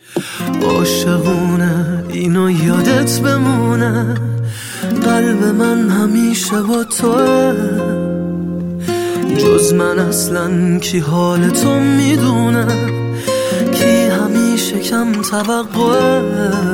عاشقونه اینو یادت بمونه، قلب من همیشه با توه. جز من اصلا کی حال تو میدونه، کی همیشه کم توقعه.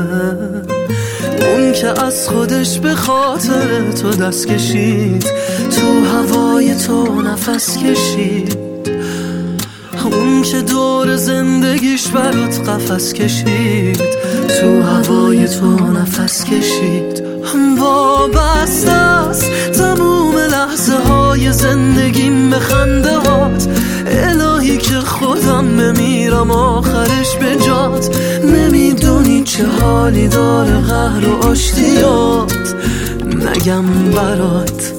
اون که از خودش به خاطر تو دست کشید، تو هوای تو نفس کشید. اون که دور زندگیش برات قفس کشید، تو هوای تو نفس کشید. وابسته است تموم لحظه های زندگیم به خنده هات. الهی که خودم بمیرم آخرش به جات. نمیدونی چه حالی داره قهر و آشتیات، نگم برات.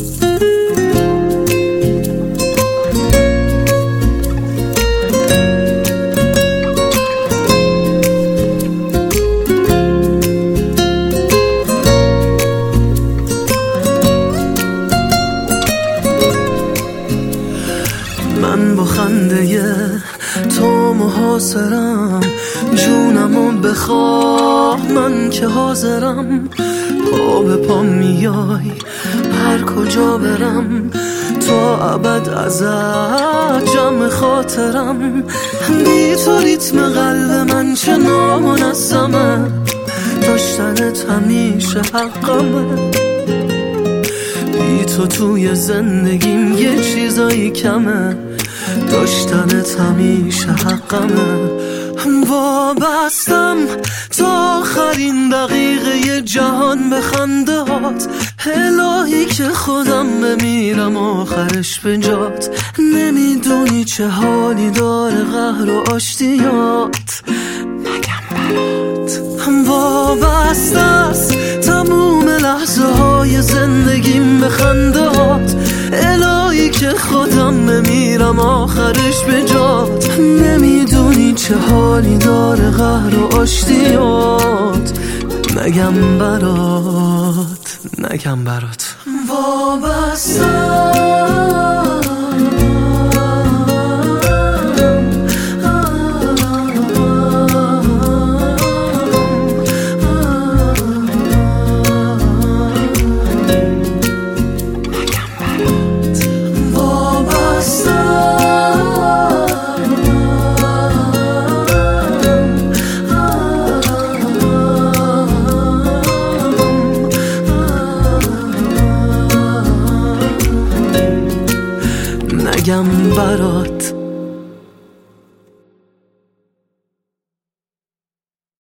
من با خنده تو محاصرم، جونمو بخواه من که حاضرم. پا به پا میای هر کجا برم، تا ابد ازت جمع خاطرم. بی تو ریتم قلب من چه نامنظمه، داشتنت همیشه حقمه. بی تو توی زندگیم یه چیزایی کمه، داشتنت همیشه حقمه. وابستم تا آخرین دقیقه جهان به خنده هات. الهی که خودم بمیرم آخرش به جات. نمیدونی چه حالی داره قهر و آشتیات، نگم برات. وابسته است تموم لحظه های زندگیم به خنده هات. الهی که خودم بمیرم آخرش به جات. نمیدونی چه حالی داره قهر و آشتیات، نگم برات، نگم برات. وابستم نگم برات.